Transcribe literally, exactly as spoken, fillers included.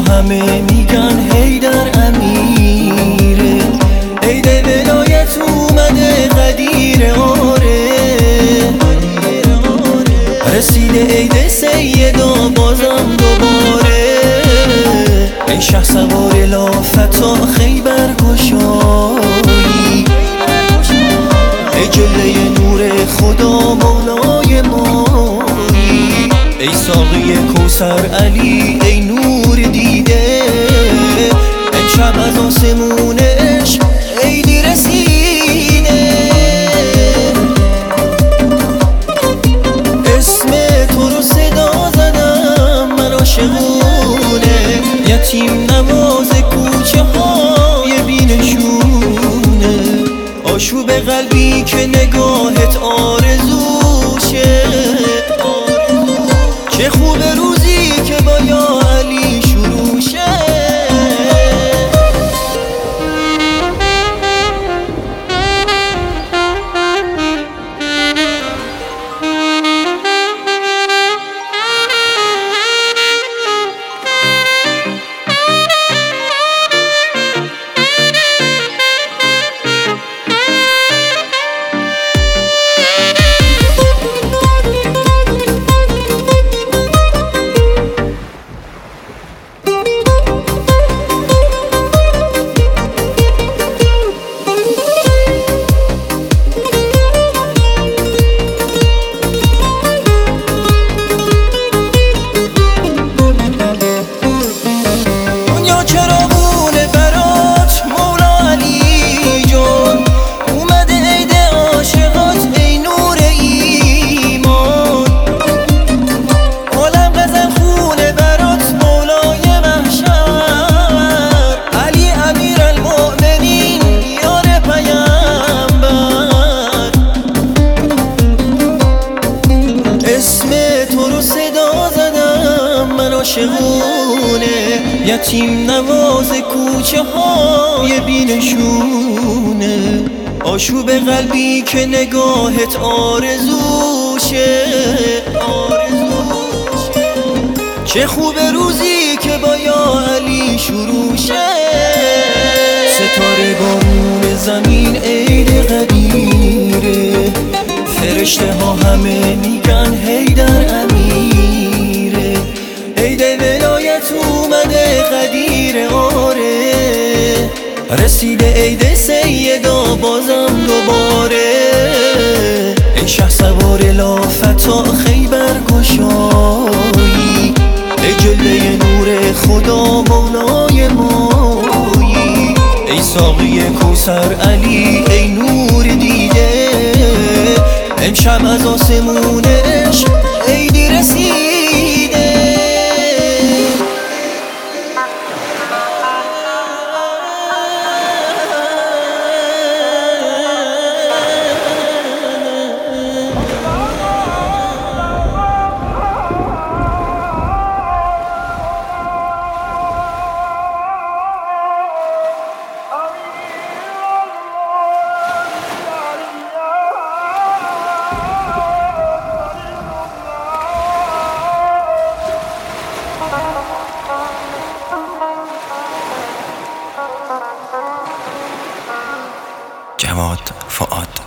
همه میگن حیدر امیره، عید ولایت اومده قدیر آره، رسیده عید سیدا بازم دوباره، ای شه سوار لافتا خیبر گشایی، ای جلوه نور خدا مولای مایی، ای ساقی کوثر علی ای نور دیده، امشب از آسمون عشق عیدی رسیده، اسم تو رو صدا زدم من عاشقونه، یتیم نواز کوچه های بینشونه، آشوب قلبی که نگاهت آرزوشه، چه خوب روزی که با یا علی شروع شه. عاشقونه یتیم نواز کوچه های بینشونه، آشوب قلبی که نگاهت آرزوشه، چه خوب روزی که با یا علی شروع شه، ستاره بارون زمین عید قدیره، فرشته ها همه میگن حیدر امیره، عید ولایت اومده قدیر آره، رسیده عید سیدا بازم دوباره، ای شه سوار لافتا خیبر گشایی، ای جلوه نور خدا مولای مایی، ای ساقی کوثر علی ای نور دیده، امشب از آسمون عشق عیدی رسیده. جواد فؤاد